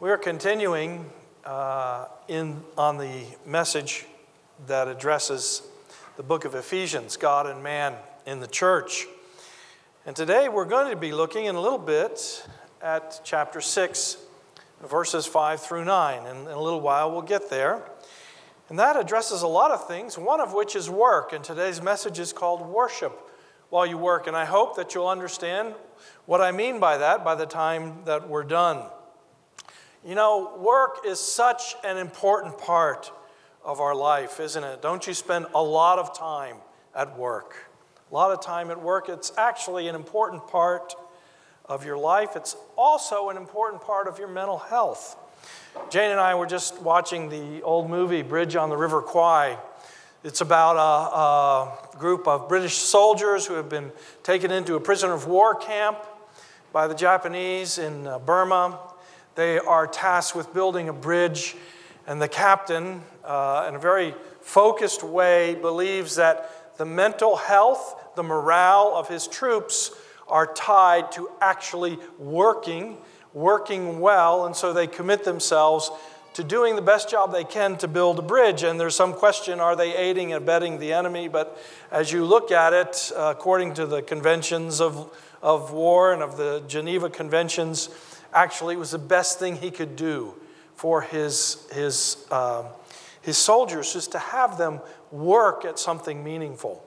We are continuing on the message that addresses the book of Ephesians, God and man in the church. And today we're going to be looking in a little bit at chapter 6, verses 5 through 9. And in a little while we'll get there. And that addresses a lot of things, one of which is work. And today's message is called Worship While You Work. And I hope that you'll understand what I mean by that by the time that we're done. You know, work is such an important part of our life, isn't it? Don't you spend a lot of time at work? A lot of time at work. It's actually an important part of your life. It's also an important part of your mental health. Jane and I were just watching the old movie Bridge on the River Kwai. It's about a group of British soldiers who have been taken into a prisoner of war camp by the Japanese in Burma. They are tasked with building a bridge, and the captain, in a very focused way, believes that the mental health, the morale of his troops are tied to actually working well, and so they commit themselves to doing the best job they can to build a bridge. And there's some question, are they aiding and abetting the enemy? But as you look at it, according to the conventions of war and of the Geneva Conventions, actually, it was the best thing he could do for his soldiers, just to have them work at something meaningful.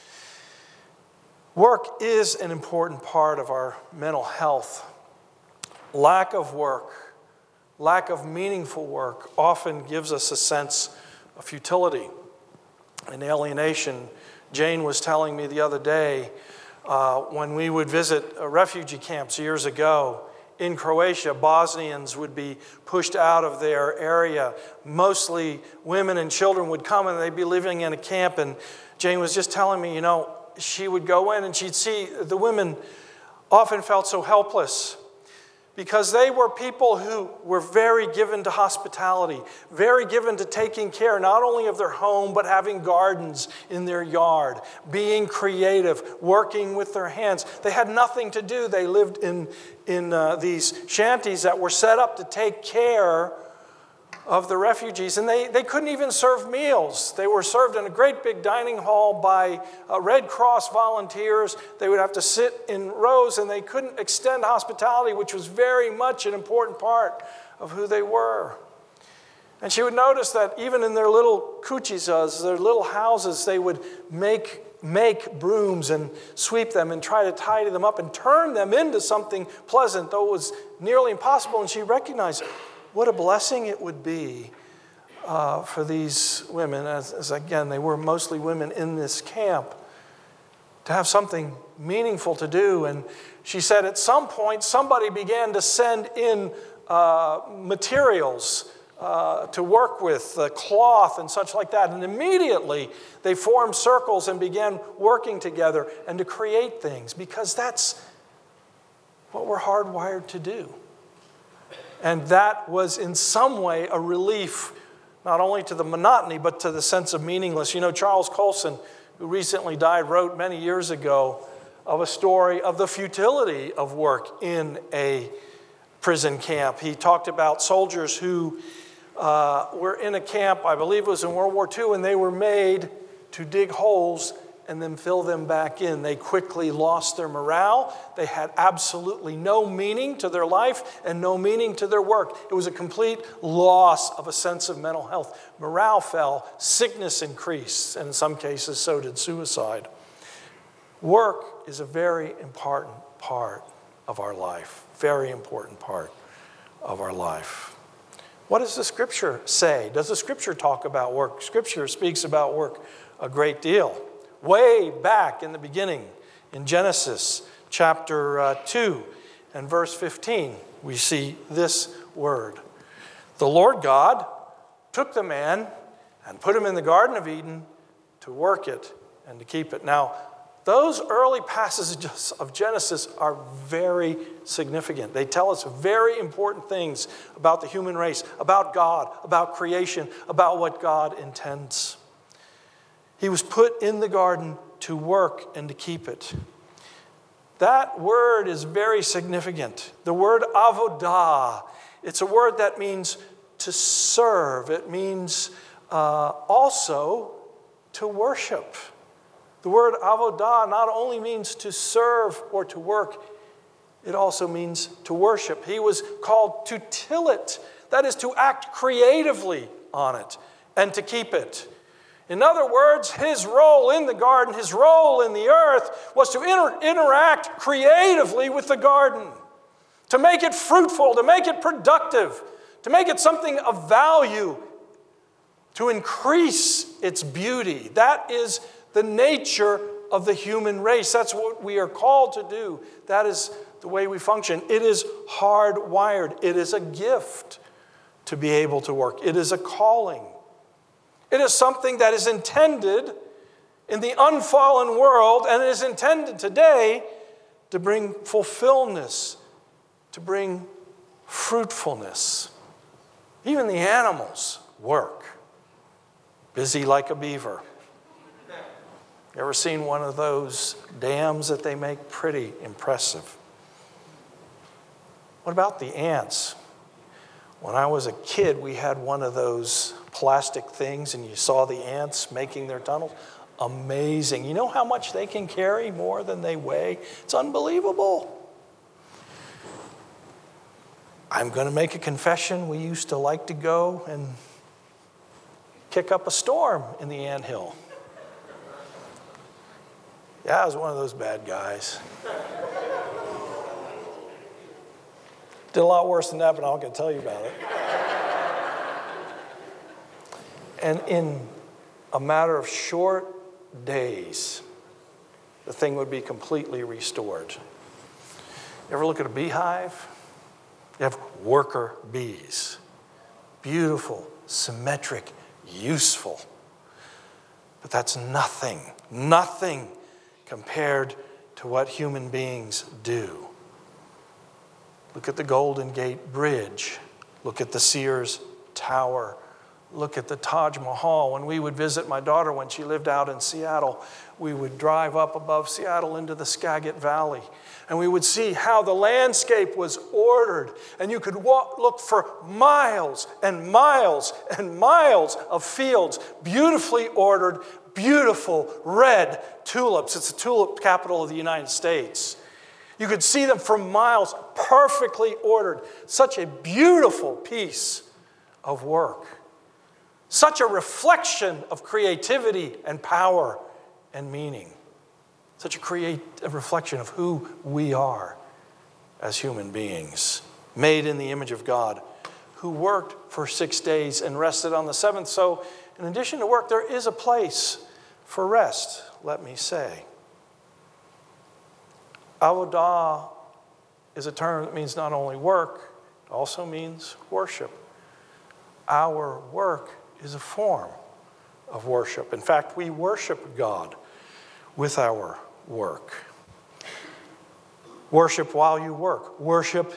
Work is an important part of our mental health. Lack of work, lack of meaningful work often gives us a sense of futility and alienation. Jane was telling me the other day, when we would visit refugee camps years ago, in Croatia, Bosnians would be pushed out of their area. Mostly women and children would come and they'd be living in a camp. And Jane was just telling me, she would go in and she'd see the women often felt so helpless because they were people who were very given to hospitality, very given to taking care not only of their home, but having gardens in their yard, being creative, working with their hands. They had nothing to do. They lived in these shanties that were set up to take care of the refugees, and they couldn't even serve meals. They were served in a great big dining hall by Red Cross volunteers. They would have to sit in rows, and they couldn't extend hospitality, which was very much an important part of who they were. And she would notice that even in their little kuchizas, their little houses, they would make brooms and sweep them and try to tidy them up and turn them into something pleasant, though it was nearly impossible. And she recognized what a blessing it would be for these women, as again, they were mostly women in this camp, to have something meaningful to do. And she said at some point, somebody began to send in materials to work with, cloth and such like that. And immediately they formed circles and began working together and to create things, because that's what we're hardwired to do. And that was in some way a relief, not only to the monotony, but to the sense of meaningless. Charles Colson, who recently died, wrote many years ago of a story of the futility of work in a prison camp. He talked about soldiers who were in a camp, I believe it was in World War II, and they were made to dig holes and then fill them back in. They quickly lost their morale. They had absolutely no meaning to their life and no meaning to their work. It was a complete loss of a sense of mental health. Morale fell, sickness increased, and in some cases so did suicide. Work is a very important part of our life, very important part of our life. What does the Scripture say? Does the Scripture talk about work? Scripture speaks about work a great deal. Way back in the beginning, in Genesis chapter 2 and verse 15, we see this word. The Lord God took the man and put him in the Garden of Eden to work it and to keep it. Now, those early passages of Genesis are very significant. They tell us very important things about the human race, about God, about creation, about what God intends. He was put in the garden to work and to keep it. That word is very significant. The word avodah It's a word that means to serve. It means also to worship. The word avodah not only means to serve or to work, it also means to worship. He was called to till it, that is, to act creatively on it and to keep it. In other words, his role in the garden, his role in the earth, was to interact creatively with the garden, to make it fruitful, to make it productive, to make it something of value, to increase its beauty. That is the nature of the human race. That's what we are called to do. That is the way we function. It is hardwired. It is a gift to be able to work. It is a calling. It is something that is intended in the unfallen world, and it is intended today to bring fulfillment, to bring fruitfulness. Even the animals work, busy like a beaver. You ever seen one of those dams that they make? Pretty impressive. What about the ants? When I was a kid, we had one of those plastic things, and you saw the ants making their tunnels. Amazing. You know how much they can carry? More than they weigh. It's unbelievable. I'm going to make a confession. We used to like to go and kick up a storm in the anthill. Yeah, I was one of those bad guys. Did a lot worse than that, but I'm not going to tell you about it. And in a matter of short days, the thing would be completely restored. You ever look at a beehive? You have worker bees. Beautiful, symmetric, useful. But that's nothing compared to what human beings do. Look at the Golden Gate Bridge. Look at the Sears Tower. Look at the Taj Mahal. When we would visit my daughter when she lived out in Seattle, we would drive up above Seattle into the Skagit Valley. And we would see how the landscape was ordered. And you could look for miles and miles and miles of fields, beautifully ordered, beautiful red tulips. It's the tulip capital of the United States. You could see them for miles, perfectly ordered. Such a beautiful piece of work. Such a reflection of creativity and power and meaning. Such a reflection of who we are as human beings, made in the image of God, who worked for 6 days and rested on the seventh. So, in addition to work, there is a place for rest, let me say. Avodah is a term that means not only work, it also means worship. Our work is a form of worship. In fact, we worship God with our work. Worship while you work. Work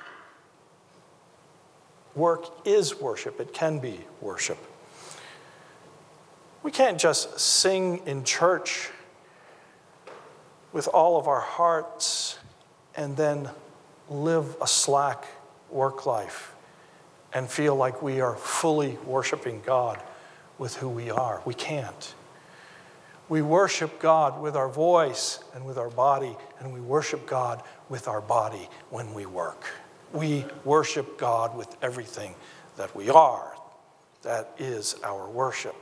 is worship. It can be worship. We can't just sing in church with all of our hearts and then live a slack work life and feel like we are fully worshiping God with who we are. We can't. We worship God with our voice and with our body, and we worship God with our body when we work. We worship God with everything that we are. That is our worship.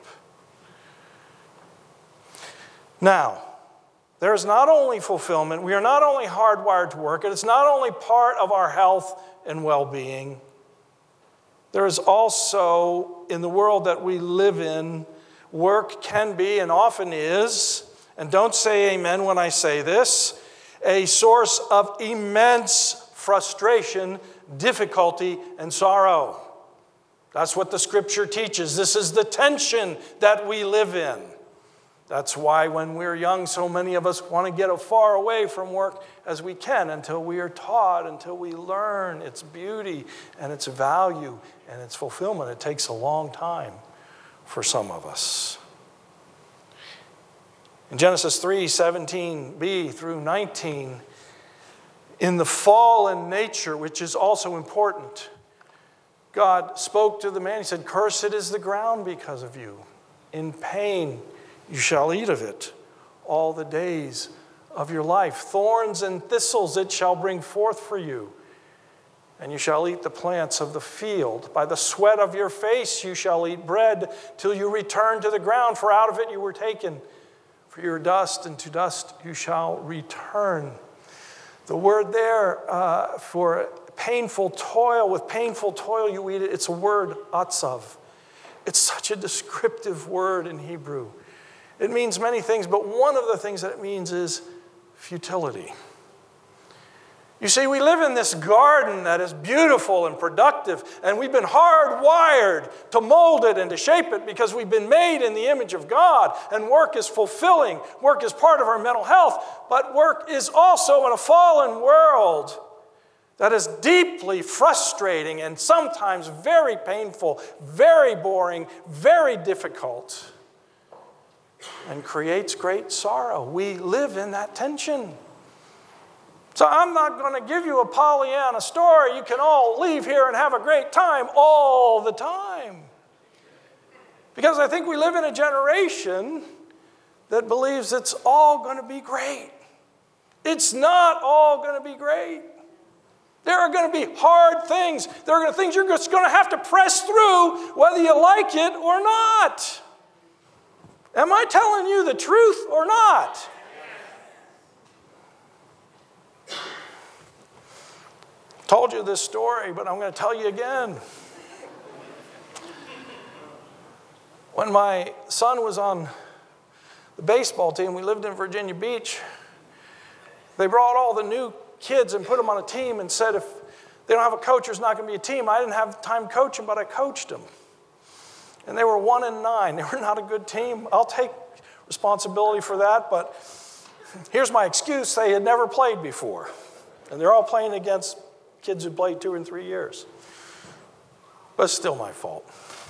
Now, there is not only fulfillment, we are not only hardwired to work, and it's not only part of our health and well-being. There is also, in the world that we live in, work can be and often is, and don't say amen when I say this, a source of immense frustration, difficulty, and sorrow. That's what the scripture teaches. This is the tension that we live in. That's why when we're young, so many of us want to get as far away from work as we can until we are taught, until we learn its beauty and its value and its fulfillment. It takes a long time for some of us. In Genesis 3:17b through 19, in the fallen nature, which is also important, God spoke to the man. He said, "Cursed is the ground because of you. In pain you shall eat of it all the days of your life. Thorns and thistles it shall bring forth for you. And you shall eat the plants of the field. By the sweat of your face you shall eat bread till you return to the ground, for out of it you were taken. For you are dust, and to dust you shall return." The word there for painful toil, with painful toil you eat it, it's a word, atzav. It's such a descriptive word in Hebrew. It means many things, but one of the things that it means is futility. You see, we live in this garden that is beautiful and productive, and we've been hardwired to mold it and to shape it because we've been made in the image of God, and work is fulfilling. Work is part of our mental health, but work is also in a fallen world that is deeply frustrating and sometimes very painful, very boring, very difficult, and creates great sorrow. We live in that tension. So I'm not going to give you a Pollyanna story. You can all leave here and have a great time all the time. Because I think we live in a generation that believes it's all going to be great. It's not all going to be great. There are going to be hard things. There are things you're just going to have to press through whether you like it or not. Am I telling you the truth or not? Told you this story, but I'm going to tell you again. When my son was on the baseball team, we lived in Virginia Beach. They brought all the new kids and put them on a team and said if they don't have a coach, there's not going to be a team. I didn't have time coaching, but I coached them. And they were 1-9. They were not a good team. I'll take responsibility for that, but here's my excuse. They had never played before. And they're all playing against kids who played 2 and 3 years. But it's still my fault.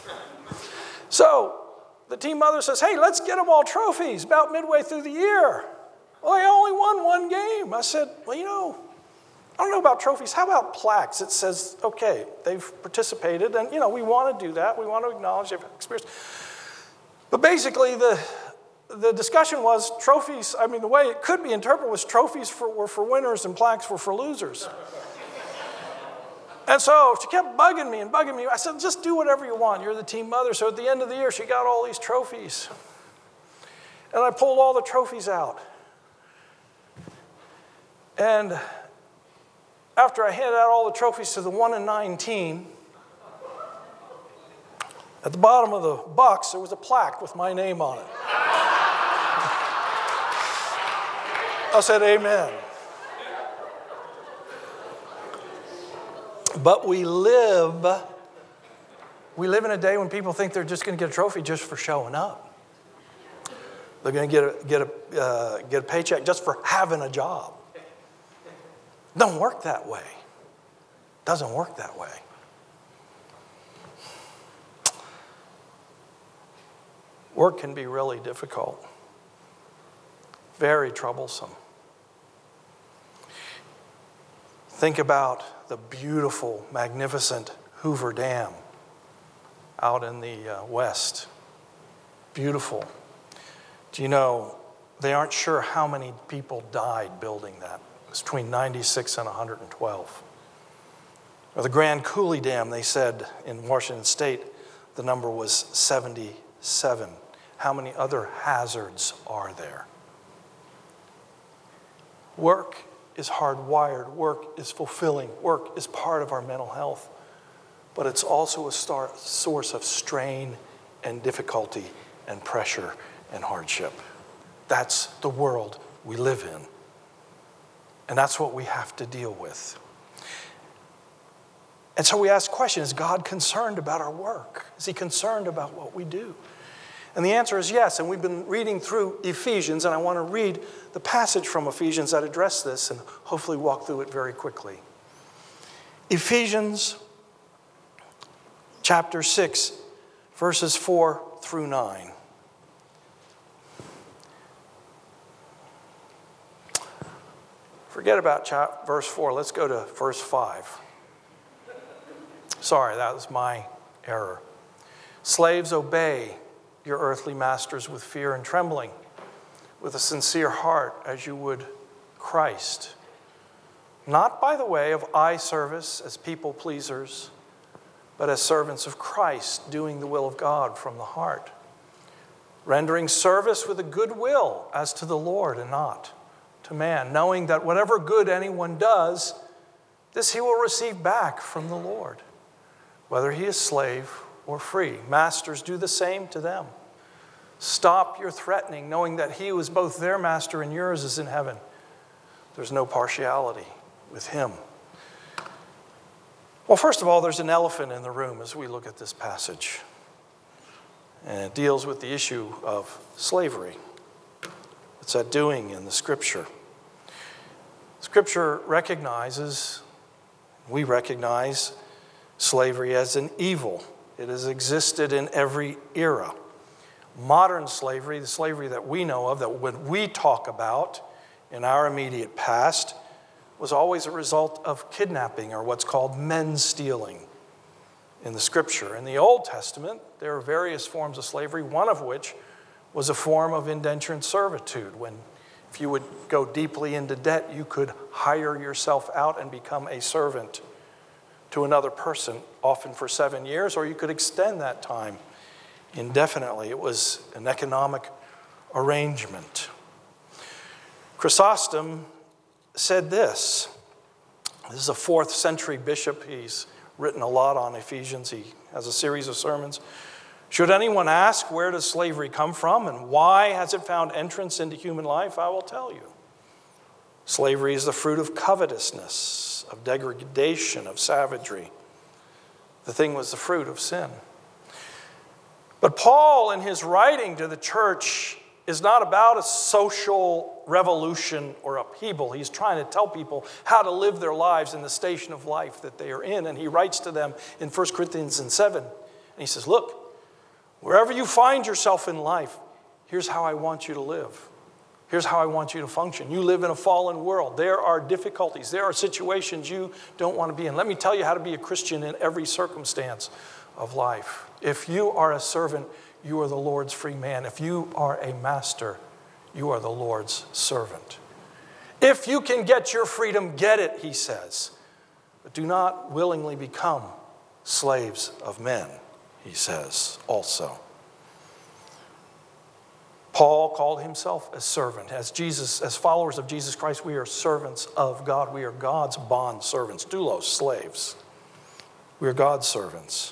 So the team mother says, "Hey, let's get them all trophies about midway through the year." Well, they only won 1 game. I said, "Well, I don't know about trophies. How about plaques?" It says, okay, they've participated, and, we want to do that. We want to acknowledge their experience. But basically, the discussion was trophies. I mean, the way it could be interpreted was trophies were for winners and plaques were for losers. And so she kept bugging me. I said, "Just do whatever you want. You're the team mother." So at the end of the year, she got all these trophies. And I pulled all the trophies out. And after I handed out all the trophies to the 1-9 team, at the bottom of the box, there was a plaque with my name on it. I said, "Amen." But we live in a day when people think they're just going to get a trophy just for showing up. They're going to get a paycheck just for having a job. Don't work that way. Doesn't work that way. Work can be really difficult, very troublesome. Think about the beautiful, magnificent Hoover Dam out in the west. Beautiful. Do you know, they aren't sure how many people died building that. It was between 96 and 112. Or the Grand Coulee Dam, they said in Washington State, the number was 77. How many other hazards are there? Work is hardwired. Work is fulfilling. Work is part of our mental health. But it's also a source of strain and difficulty and pressure and hardship. That's the world we live in. And that's what we have to deal with. And so we ask the question, is God concerned about our work? Is he concerned about what we do? And the answer is yes. And we've been reading through Ephesians, and I want to read the passage from Ephesians that address this and hopefully walk through it very quickly. Ephesians chapter 6, verses 4 through 9. Forget about verse 4. Let's go to verse 5. Sorry, that was my error. Slaves, obey your earthly masters with fear and trembling, with a sincere heart as you would Christ. Not by the way of eye service as people pleasers, but as servants of Christ, doing the will of God from the heart, rendering service with a good will as to the Lord and not to man, knowing that whatever good anyone does, this he will receive back from the Lord, whether he is slave or free. Masters, do the same to them. Stop your threatening, knowing that he who is both their master and yours is in heaven. There's no partiality with him. Well, first of all, there's an elephant in the room as we look at this passage. And it deals with the issue of slavery. What's that doing in the Scripture? Scripture recognizes, we recognize slavery as an evil. It has existed in every era. Modern slavery, the slavery that we know of, that when we talk about in our immediate past, was always a result of kidnapping or what's called men stealing in the Scripture. In the Old Testament, there are various forms of slavery, one of which was a form of indentured servitude, when if you would go deeply into debt, you could hire yourself out and become a servant to another person, often for 7 years, or you could extend that time indefinitely. It was an economic arrangement. Chrysostom said this. This is a 4th century bishop. He's written a lot on Ephesians. He has a series of sermons. Should anyone ask, where does slavery come from and why has it found entrance into human life? I will tell you. Slavery is the fruit of covetousness, of degradation, of savagery. The thing was the fruit of sin. But Paul, in his writing to the church, is not about a social revolution or upheaval. He's trying to tell people how to live their lives in the station of life that they are in. And he writes to them in 1 Corinthians 7. And he says, look, wherever you find yourself in life, here's how I want you to live. Here's how I want you to function. You live in a fallen world. There are difficulties. There are situations you don't want to be in. Let me tell you how to be a Christian in every circumstance of life. If you are a servant, you are the Lord's free man. If you are a master, you are the Lord's servant. If you can get your freedom, get it, he says. But do not willingly become slaves of men, he says also. Paul called himself a servant. As followers of Jesus Christ, we are servants of God. We are God's bond servants, doulos, slaves. We are God's servants.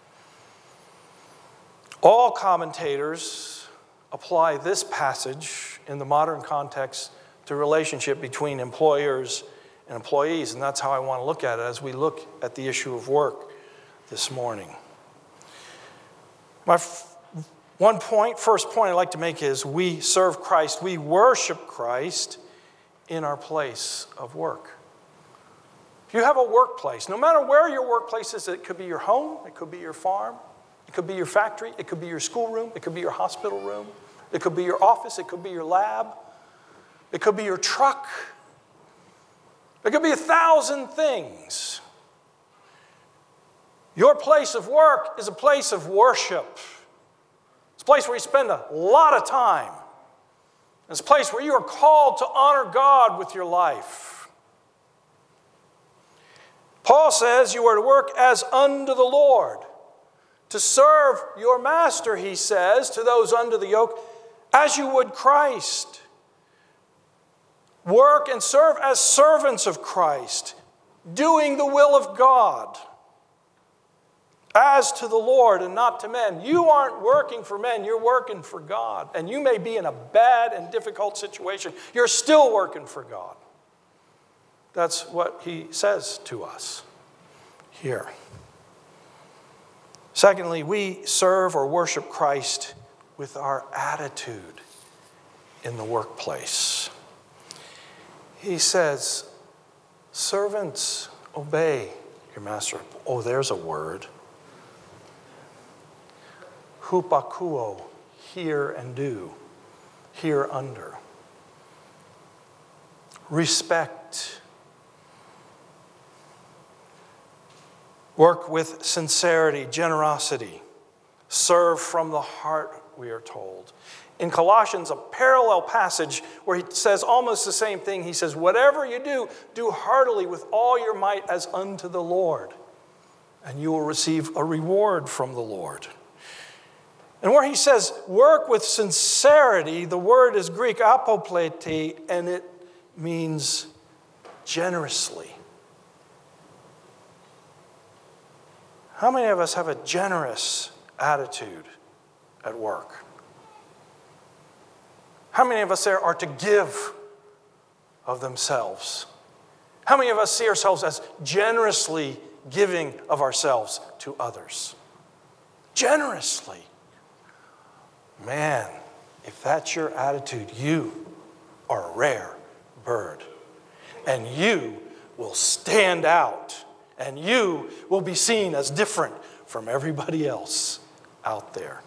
All commentators apply this passage in the modern context to relationship between employers and employees, and that's how I want to look at it as we look at the issue of work this morning. First point I'd like to make is we serve Christ, we worship Christ in our place of work. If you have a workplace, no matter where your workplace is, it could be your home, it could be your farm, it could be your factory, it could be your schoolroom, it could be your hospital room, it could be your office, it could be your lab, it could be your truck, it could be 1,000 things. Your place of work is a place of worship. It's a place where you spend a lot of time. It's a place where you are called to honor God with your life. Paul says you are to work as unto the Lord. To serve your master, he says, to those under the yoke, as you would Christ. Work and serve as servants of Christ, doing the will of God, as to the Lord and not to men. You aren't working for men, you're working for God. And you may be in a bad and difficult situation, you're still working for God. That's what he says to us here. Secondly, we serve or worship Christ with our attitude in the workplace. He says, servants, obey your master. Oh, there's a word. Hupakuo, hear and do, hear under. Respect. Work with sincerity, generosity. Serve from the heart, we are told. In Colossians, a parallel passage where he says almost the same thing. He says, whatever you do, do heartily with all your might as unto the Lord, and you will receive a reward from the Lord. And where he says, work with sincerity, the word is Greek, apoplete, and it means generously. How many of us have a generous attitude at work? How many of us there are to give of themselves? How many of us see ourselves as generously giving of ourselves to others? Generously. Man, if that's your attitude, you are a rare bird. And you will stand out. And you will be seen as different from everybody else out there.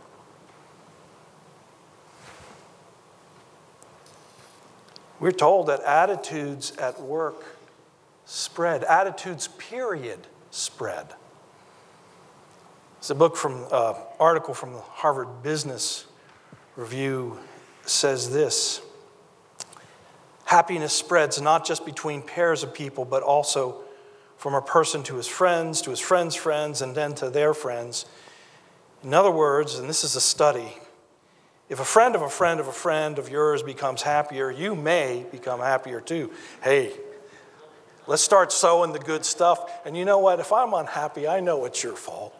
We're told that attitudes at work spread. Attitudes, period, spread. It's a book from article from the Harvard Business Review says this: happiness spreads not just between pairs of people, but also from a person to his friends' friends, and then to their friends. In other words, and this is a study, if a friend of a friend of a friend of yours becomes happier, you may become happier too. Hey, let's start sowing the good stuff. And you know what? If I'm unhappy, I know it's your fault.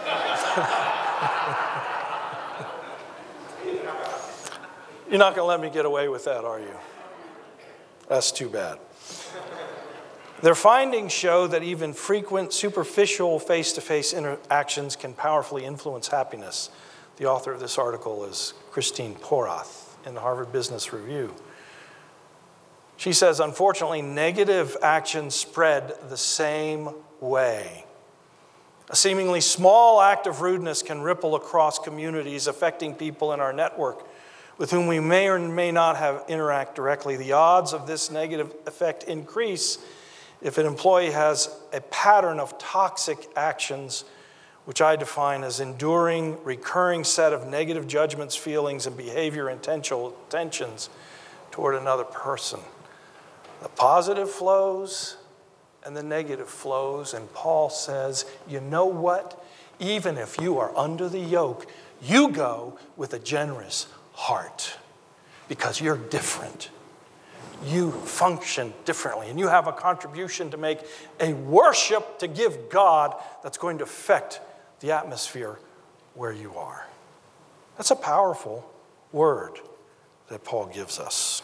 You're not going to let me get away with that, are you? That's too bad. Their findings show that even frequent, superficial face-to-face interactions can powerfully influence happiness. The author of this article is Christine Porath in the Harvard Business Review. She says, unfortunately, negative actions spread the same way. A seemingly small act of rudeness can ripple across communities, affecting people in our network with whom we may or may not have interact directly. The odds of this negative effect increase if an employee has a pattern of toxic actions, which I define as enduring, recurring set of negative judgments, feelings, and behavior intentions toward another person. The positive flows and the negative flows, and Paul says, you know what? Even if you are under the yoke, you go with a generous heart because you're different. You function differently, and you have a contribution to make, a worship to give God that's going to affect the atmosphere where you are. That's a powerful word that Paul gives us.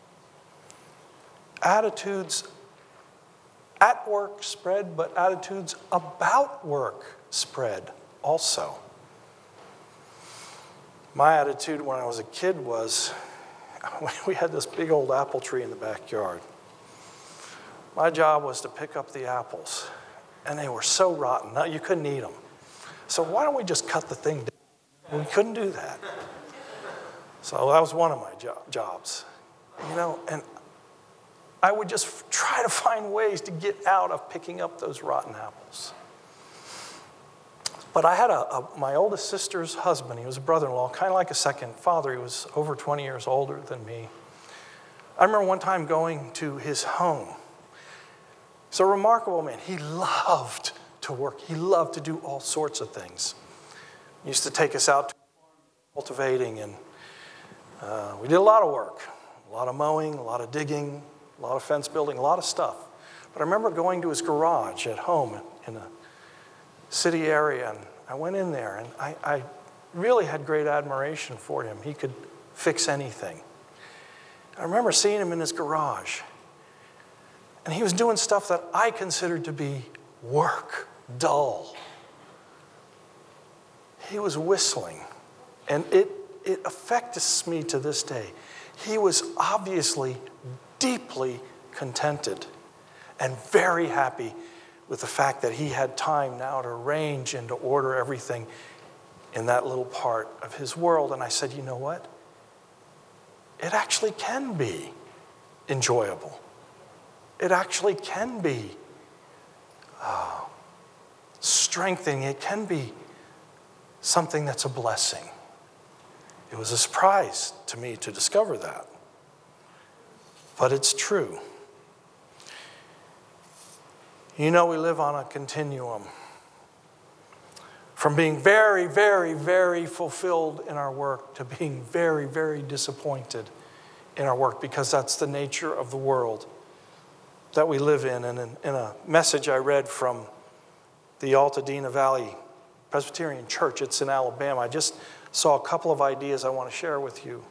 Attitudes at work spread, but attitudes about work spread also. My attitude when I was a kid was, we had this big old apple tree in the backyard. My job was to pick up the apples, and they were so rotten. Now, you couldn't eat them. So why don't we just cut the thing down? We couldn't do that. So that was one of my jobs. And I would just try to find ways to get out of picking up those rotten apples. But I had my oldest sister's husband. He was a brother-in-law, kind of like a second father. He was over 20 years older than me. I remember one time going to his home. He's a remarkable man. He loved to work. He loved to do all sorts of things. He used to take us out to cultivating, and we did a lot of work. A lot of mowing, a lot of digging, a lot of fence building, a lot of stuff. But I remember going to his garage at home in a city area, and I went in there, and I really had great admiration for him. He could fix anything. I remember seeing him in his garage, and he was doing stuff that I considered to be work, dull. He was whistling, and it affects me to this day. He was obviously deeply contented and very happy with the fact that he had time now to arrange and to order everything in that little part of his world. And I said, you know what? It actually can be enjoyable. It actually can be strengthening. It can be something that's a blessing. It was a surprise to me to discover that. But it's true. You know, we live on a continuum. From being very, very, very fulfilled in our work to being very, very disappointed in our work, because that's the nature of the world that we live in. And in a message I read from the Altadena Valley Presbyterian Church, it's in Alabama, I just saw a couple of ideas I want to share with you.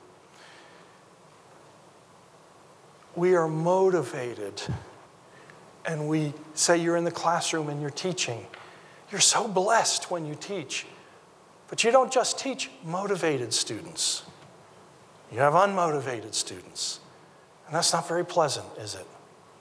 We are motivated, and we say you're in the classroom and you're teaching. You're so blessed when you teach. But you don't just teach motivated students. You have unmotivated students. And that's not very pleasant, is it?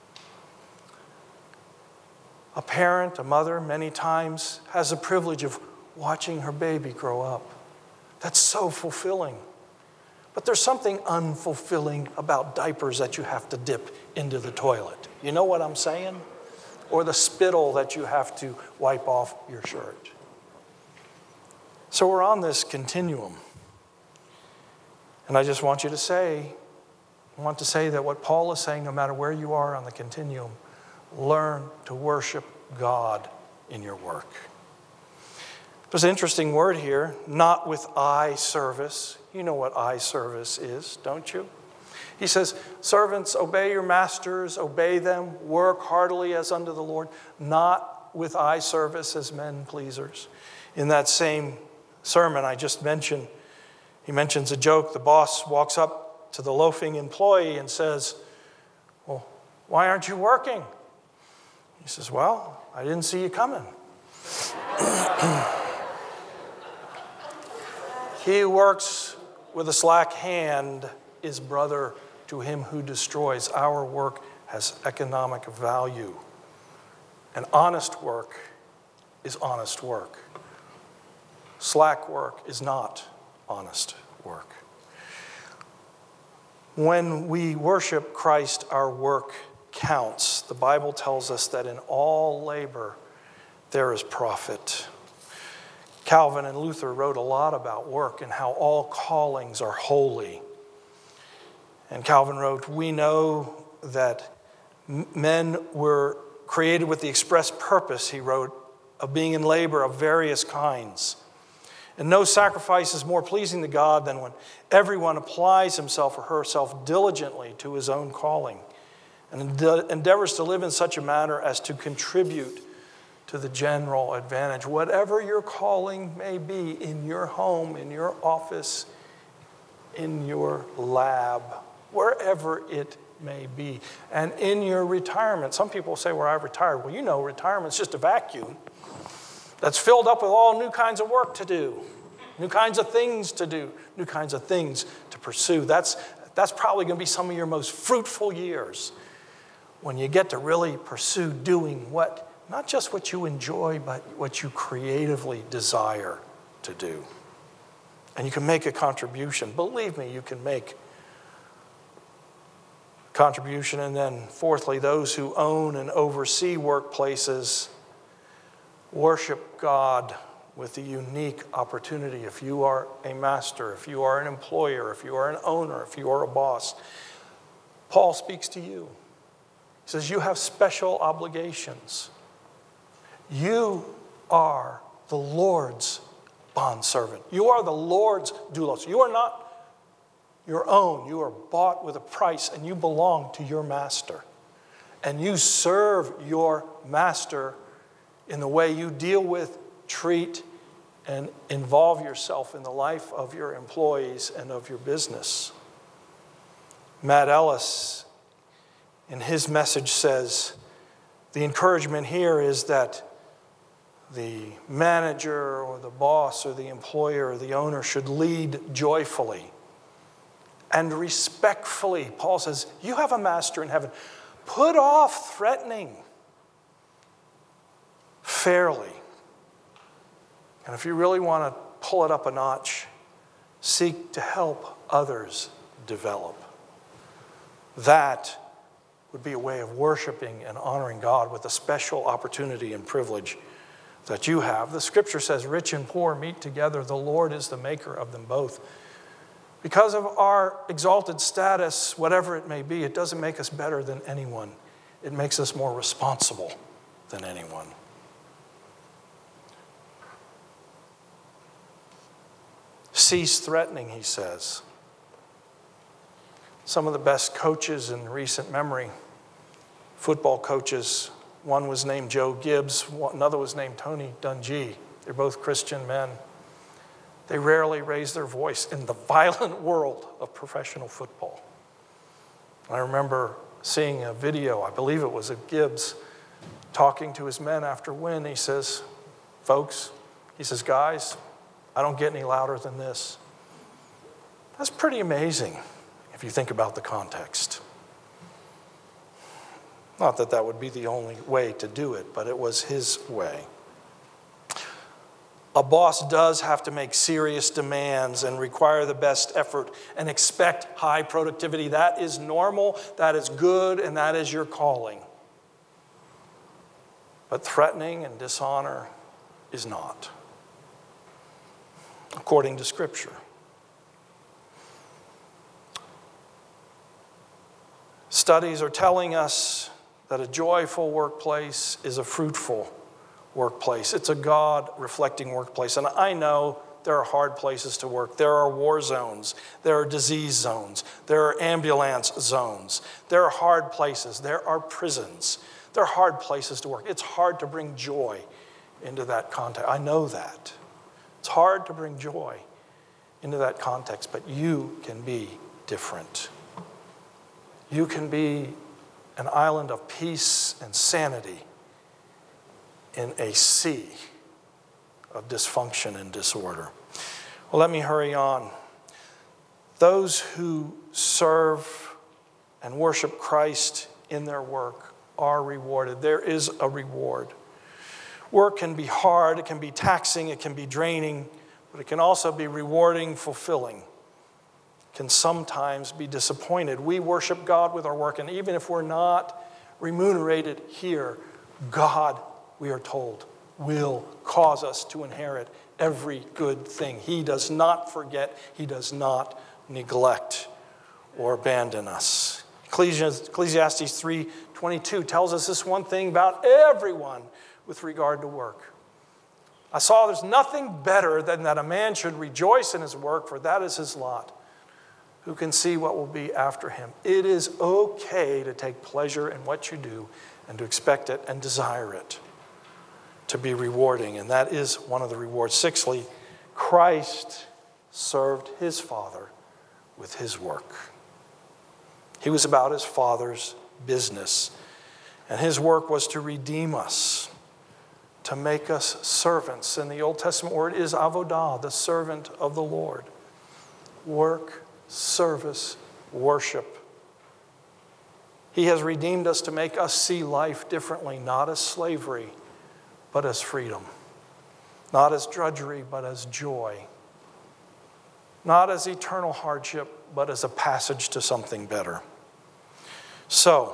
A parent, a mother, many times has the privilege of watching her baby grow up. That's so fulfilling. But there's something unfulfilling about diapers that you have to dip into the toilet. You know what I'm saying? Or the spittle that you have to wipe off your shirt. So we're on this continuum. And I just want to say that what Paul is saying, no matter where you are on the continuum, learn to worship God in your work. There's an interesting word here, not with eye service. You know what eye service is, don't you? He says, servants, obey your masters, obey them, work heartily as unto the Lord, not with eye service as men pleasers. In that same sermon I just mentioned, he mentions a joke. The boss walks up to the loafing employee and says, well, why aren't you working? He says, well, I didn't see you coming. He who works with a slack hand is brother to him who destroys. Our work has economic value. And honest work is honest work. Slack work is not honest work. When we worship Christ, our work counts. The Bible tells us that in all labor there is profit. Calvin and Luther wrote a lot about work and how all callings are holy. And Calvin wrote, we know that men were created with the express purpose, he wrote, of being in labor of various kinds. And no sacrifice is more pleasing to God than when everyone applies himself or herself diligently to his own calling and endeavors to live in such a manner as to contribute to the general advantage. Whatever your calling may be, in your home, in your office, in your lab, wherever it may be, and in your retirement. Some people say, well, I've retired. Well, you know, retirement's just a vacuum that's filled up with all new kinds of work to do, new kinds of things to do, new kinds of things to pursue. That's probably going to be some of your most fruitful years, when you get to really pursue doing what, not just what you enjoy, but what you creatively desire to do. And you can make a contribution. Believe me, you can make a contribution. And then fourthly, those who own and oversee workplaces worship God with the unique opportunity. If you are a master, if you are an employer, if you are an owner, if you are a boss, Paul speaks to you. He says, you have special obligations. You are the Lord's bondservant. You are the Lord's doulos. You are not your own. You are bought with a price, and you belong to your master. And you serve your master in the way you deal with, treat, and involve yourself in the life of your employees and of your business. Matt Ellis, in his message, says the encouragement here is that the manager or the boss or the employer or the owner should lead joyfully and respectfully. Paul says, you have a master in heaven. Put off threatening fairly. And if you really want to pull it up a notch, seek to help others develop. That would be a way of worshiping and honoring God with a special opportunity and privilege that you have. The scripture says, rich and poor meet together. The Lord is the maker of them both. Because of our exalted status, whatever it may be, it doesn't make us better than anyone. It makes us more responsible than anyone. Cease threatening, he says. Some of the best coaches in recent memory, football coaches, one was named Joe Gibbs, another was named Tony Dungy. They're both Christian men. They rarely raise their voice in the violent world of professional football. I remember seeing a video, I believe it was of Gibbs, talking to his men after win. He says, folks, he says, guys, I don't get any louder than this. That's pretty amazing if you think about the context. Not that that would be the only way to do it, but it was his way. A boss does have to make serious demands and require the best effort and expect high productivity. That is normal, that is good, and that is your calling. But threatening and dishonor is not, according to Scripture. Studies are telling us that a joyful workplace is a fruitful workplace. It's a God-reflecting workplace. And I know there are hard places to work. There are war zones. There are disease zones. There are ambulance zones. There are hard places. There are prisons. There are hard places to work. It's hard to bring joy into that context. I know that. It's hard to bring joy into that context, but you can be different. You can be an island of peace and sanity in a sea of dysfunction and disorder. Well, let me hurry on. Those who serve and worship Christ in their work are rewarded. There is a reward. Work can be hard, it can be taxing, it can be draining, but it can also be rewarding, fulfilling. It can sometimes be disappointed. We worship God with our work, and even if we're not remunerated here, God, we are told, will cause us to inherit every good thing. He does not forget. He does not neglect or abandon us. Ecclesiastes 3:22 tells us this one thing about everyone with regard to work. I saw there's nothing better than that a man should rejoice in his work, for that is his lot. Who can see what will be after him? It is okay to take pleasure in what you do and to expect it and desire it to be rewarding, and that is one of the rewards. Sixthly, Christ served his Father with his work. He was about his Father's business, and his work was to redeem us, to make us servants. And the Old Testament word is avodah, the servant of the Lord. Work, service, worship. He has redeemed us to make us see life differently, not as slavery, but as freedom. Not as drudgery, but as joy. Not as eternal hardship, but as a passage to something better. So,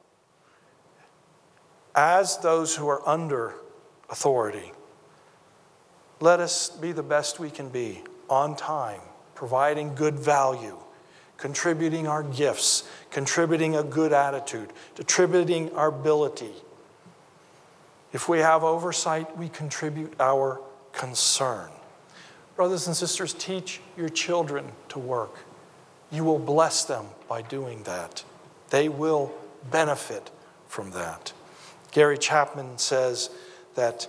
as those who are under authority, let us be the best we can be, on time, providing good value, contributing our gifts, contributing a good attitude, contributing our ability. If we have oversight, we contribute our concern. Brothers and sisters, teach your children to work. You will bless them by doing that. They will benefit from that. Gary Chapman says that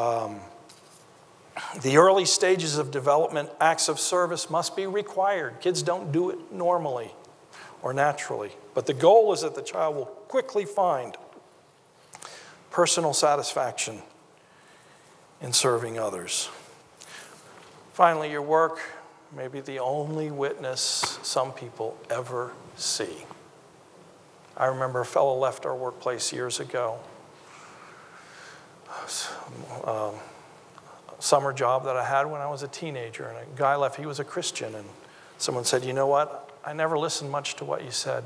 the early stages of development, acts of service must be required. Kids don't do it normally or naturally. But the goal is that the child will quickly find personal satisfaction in serving others. Finally, your work may be the only witness some people ever see. I remember a fellow left our workplace years ago. Summer job that I had when I was a teenager, and a guy left. He was a Christian, and someone said, "You know what? I never listened much to what you said,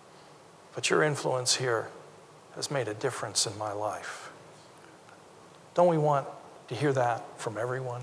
but your influence here has made a difference in my life." Don't we want to hear that from everyone?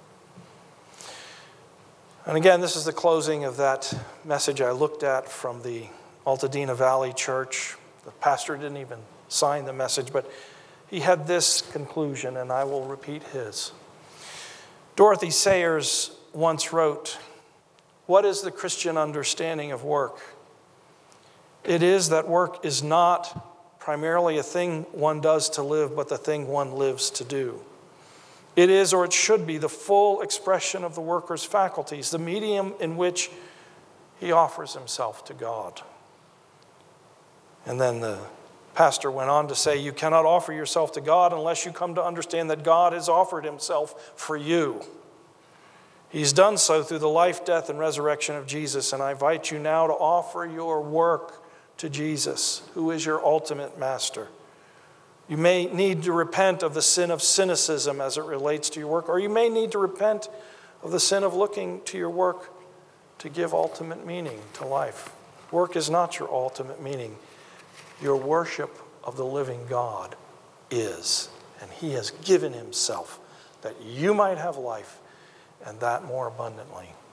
And again, this is the closing of that message I looked at from the Altadena Valley Church. The pastor didn't even sign the message, but he had this conclusion, and I will repeat his. Dorothy Sayers once wrote, "What is the Christian understanding of work? It is that work is not primarily a thing one does to live, but the thing one lives to do. It is, or it should be, the full expression of the worker's faculties, the medium in which he offers himself to God." And then the pastor went on to say, "You cannot offer yourself to God unless you come to understand that God has offered himself for you. He's done so through the life, death, and resurrection of Jesus, and I invite you now to offer your work to Jesus, who is your ultimate master. You may need to repent of the sin of cynicism as it relates to your work, or you may need to repent of the sin of looking to your work to give ultimate meaning to life. Work is not your ultimate meaning. Your worship of the living God is, and he has given himself that you might have life, and that more abundantly.